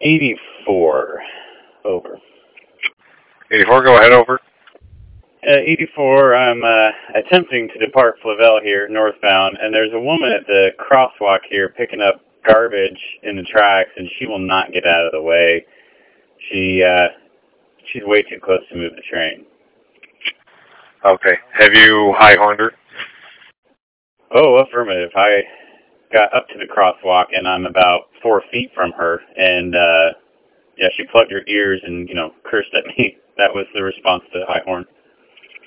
84. Over. 84, go ahead, over. 84, I'm attempting to depart Flavel here, northbound, and there's a woman at the crosswalk here picking up garbage in the tracks, and she will not get out of the way. She's way too close to move the train. Okay. Have you high-horned her? Oh, affirmative. I got up to the crosswalk, and I'm about 4 feet from her, and she plugged her ears and, cursed at me. That was the response to the high horn.